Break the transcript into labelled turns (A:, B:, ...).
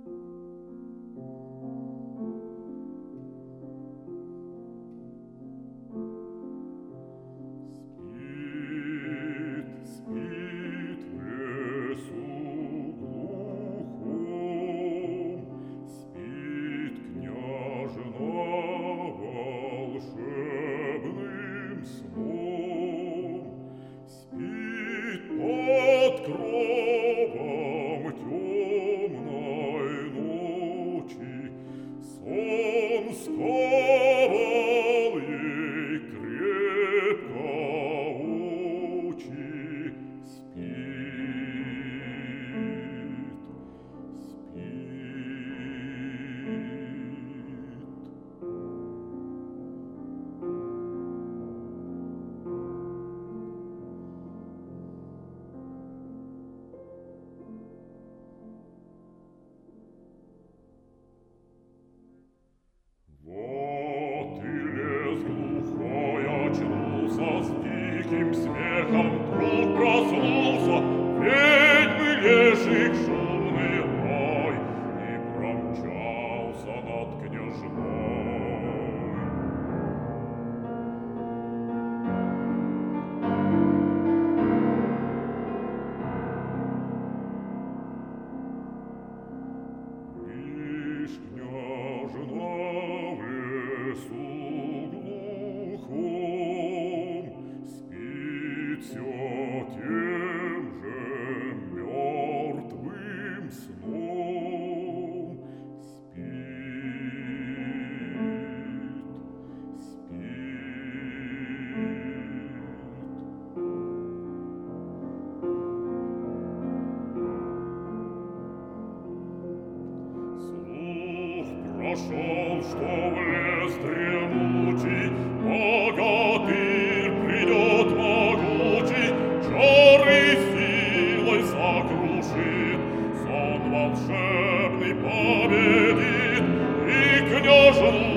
A: Спит в лесу глухом, спит княжна волшебным сном, спит под кровом темной ночи, сон сковал ей крепко очи. Спит, Вот и лес глухой очнулся, с диким смехом вдруг проснулся, ведьмы леший шумный рой и промчался над княжной. Лишь княжна в лесу глухом спит всё тем же мертвым сном. Слух прошел, что в лес дремучий богатырь придет могучий, чарой силой сокрушит, сон волшебный победит и княжну